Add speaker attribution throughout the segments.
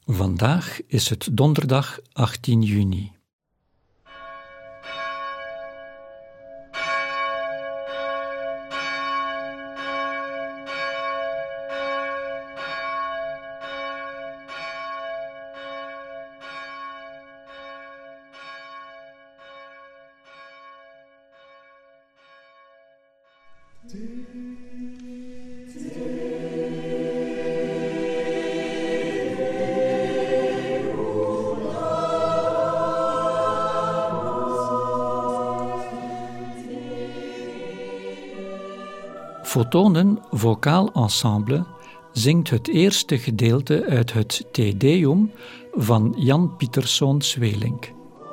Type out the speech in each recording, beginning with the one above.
Speaker 1: Vandaag is het donderdag 18 juni. Photonen Vocaal Ensemble zingt het eerste gedeelte uit het Te Deum van Jan Pieterszoon Sweelinck.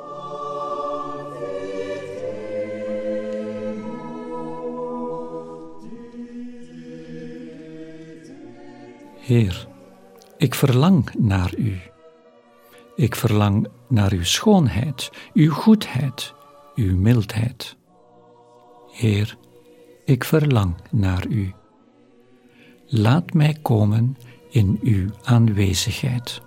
Speaker 1: Heer, ik verlang naar u. Ik verlang naar uw schoonheid, uw goedheid, uw mildheid. Heer, ik verlang naar u. Laat mij komen in uw aanwezigheid.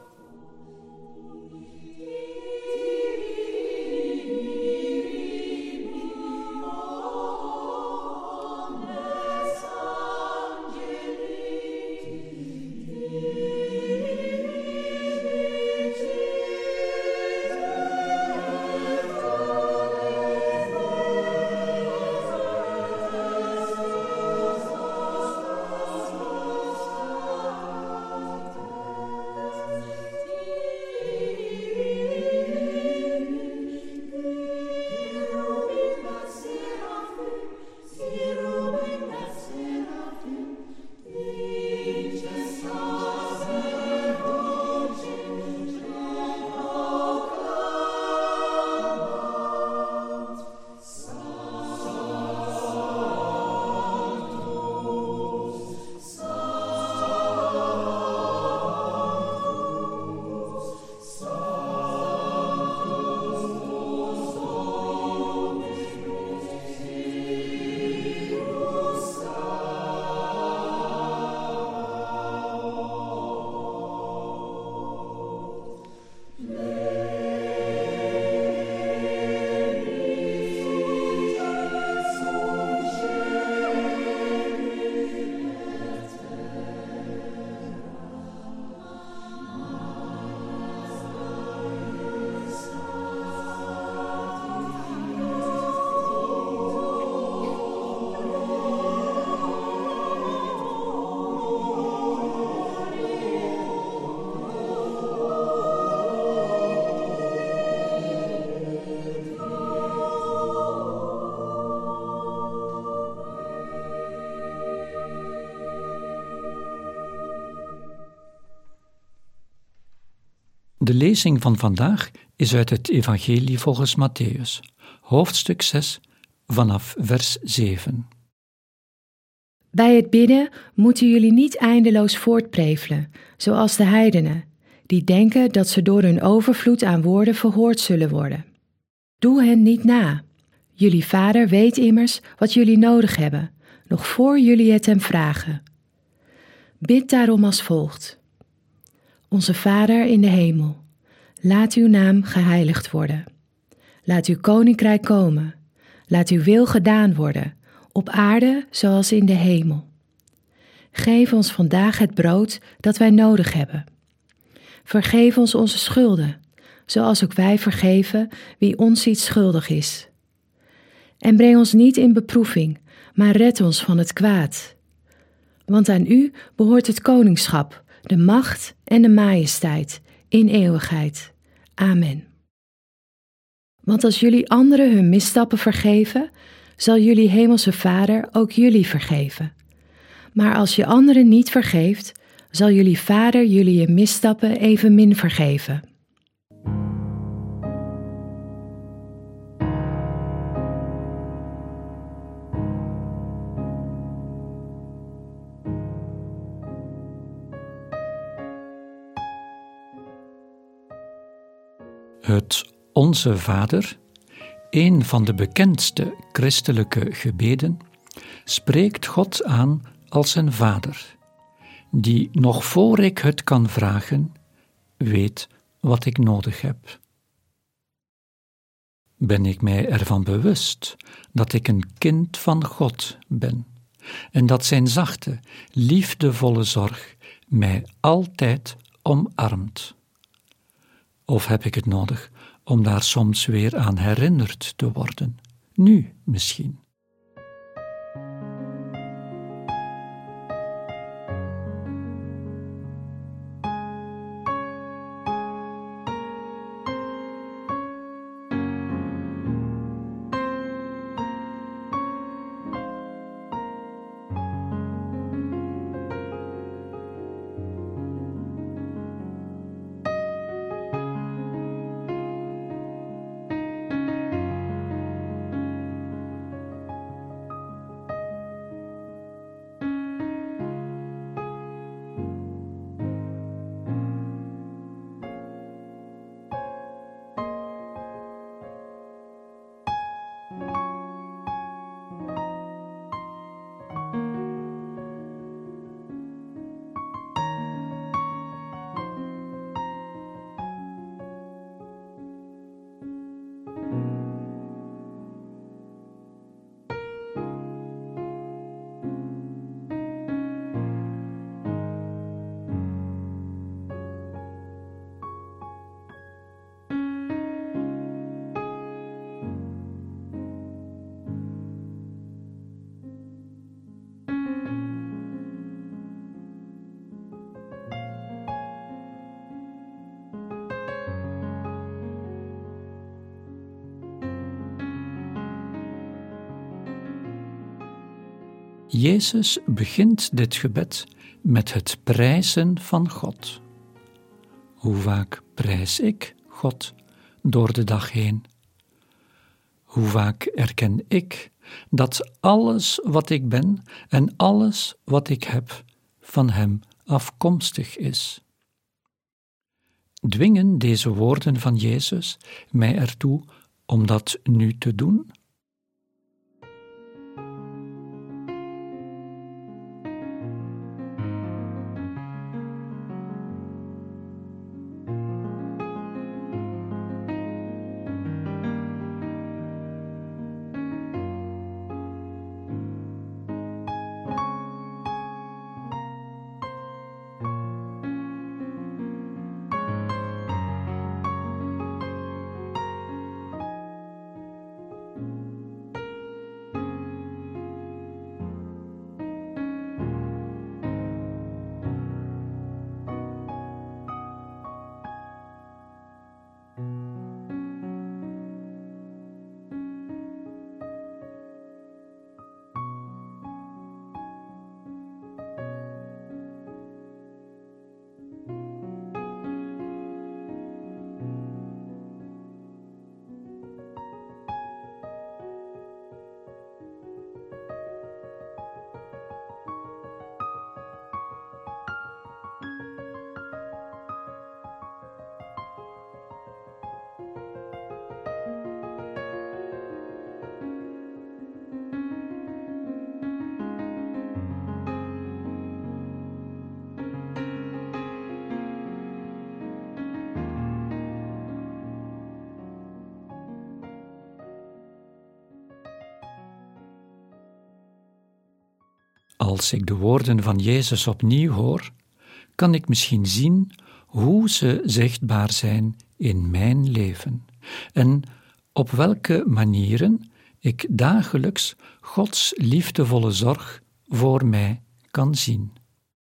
Speaker 1: De lezing van vandaag is uit het Evangelie volgens Mattheüs, hoofdstuk 6, vanaf vers 7.
Speaker 2: Bij het bidden moeten jullie niet eindeloos voortprevelen, zoals de heidenen, die denken dat ze door hun overvloed aan woorden verhoord zullen worden. Doe hen niet na. Jullie Vader weet immers wat jullie nodig hebben, nog voor jullie het hem vragen. Bid daarom als volgt. Onze Vader in de hemel, laat uw naam geheiligd worden. Laat uw koninkrijk komen. Laat uw wil gedaan worden, op aarde zoals in de hemel. Geef ons vandaag het brood dat wij nodig hebben. Vergeef ons onze schulden, zoals ook wij vergeven wie ons iets schuldig is. En breng ons niet in beproeving, maar red ons van het kwaad. Want aan u behoort het koningschap, de macht en de majesteit in eeuwigheid. Amen. Want als jullie anderen hun misstappen vergeven, zal jullie hemelse Vader ook jullie vergeven. Maar als je anderen niet vergeeft, zal jullie Vader jullie je misstappen evenmin vergeven.
Speaker 1: Het Onze Vader, een van de bekendste christelijke gebeden, spreekt God aan als een vader, die nog voor ik het kan vragen, weet wat ik nodig heb. Ben ik mij ervan bewust dat ik een kind van God ben en dat zijn zachte, liefdevolle zorg mij altijd omarmt? Of heb ik het nodig om daar soms weer aan herinnerd te worden, nu misschien? Jezus begint dit gebed met het prijzen van God. Hoe vaak prijs ik God door de dag heen? Hoe vaak erken ik dat alles wat ik ben en alles wat ik heb van Hem afkomstig is? Dwingen deze woorden van Jezus mij ertoe om dat nu te doen? Als ik de woorden van Jezus opnieuw hoor, kan ik misschien zien hoe ze zichtbaar zijn in mijn leven en op welke manieren ik dagelijks Gods liefdevolle zorg voor mij kan zien.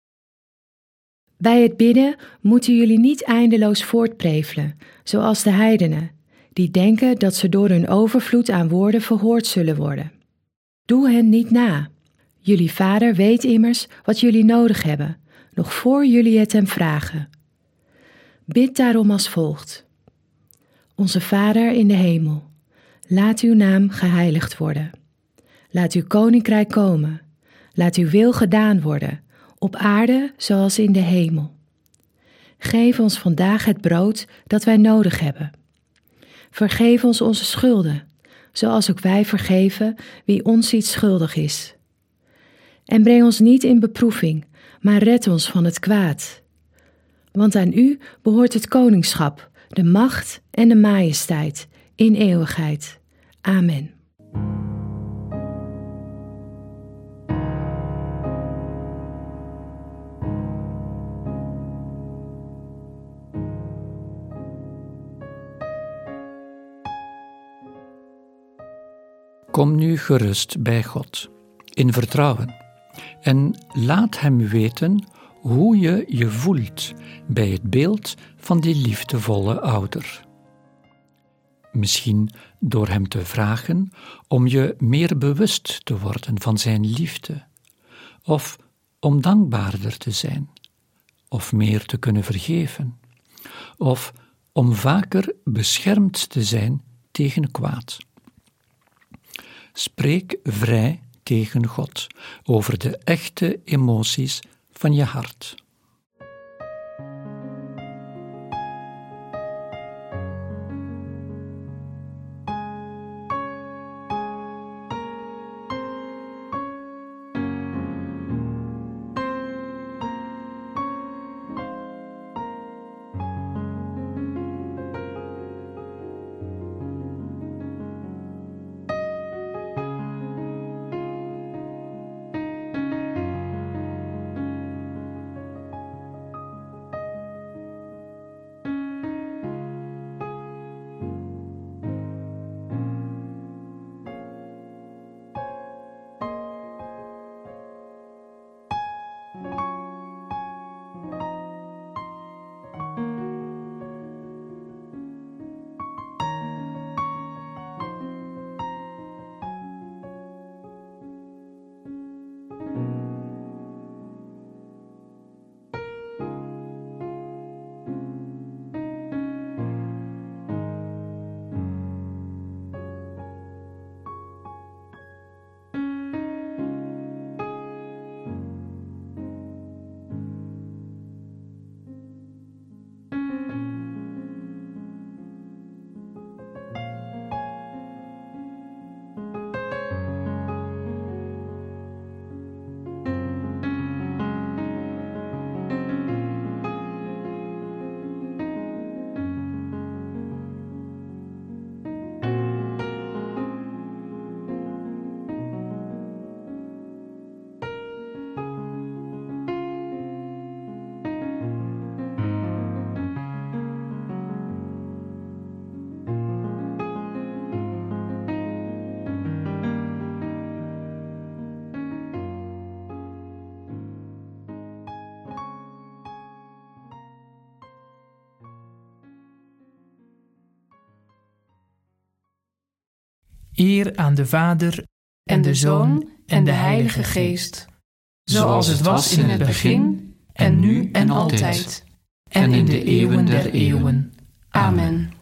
Speaker 2: Bij het bidden moeten jullie niet eindeloos voortprevelen, zoals de heidenen, die denken dat ze door hun overvloed aan woorden verhoord zullen worden. Doe hen niet na. Jullie Vader weet immers wat jullie nodig hebben, nog voor jullie het hem vragen. Bid daarom als volgt. Onze Vader in de hemel, laat uw naam geheiligd worden. Laat uw koninkrijk komen. Laat uw wil gedaan worden, op aarde zoals in de hemel. Geef ons vandaag het brood dat wij nodig hebben. Vergeef ons onze schulden, zoals ook wij vergeven wie ons iets schuldig is. En breng ons niet in beproeving, maar red ons van het kwaad. Want aan u behoort het koningschap, de macht en de majesteit, in eeuwigheid. Amen.
Speaker 1: Kom nu gerust bij God, in vertrouwen, en laat Hem weten hoe je je voelt bij het beeld van die liefdevolle ouder. Misschien door Hem te vragen om je meer bewust te worden van Zijn liefde, of om dankbaarder te zijn, of meer te kunnen vergeven, of om vaker beschermd te zijn tegen kwaad. Spreek vrij tegen God over de echte emoties van je hart.
Speaker 3: Eer aan de Vader en de Zoon en de Heilige Geest, zoals het was in het begin, en nu en altijd, en in de eeuwen der eeuwen. Amen.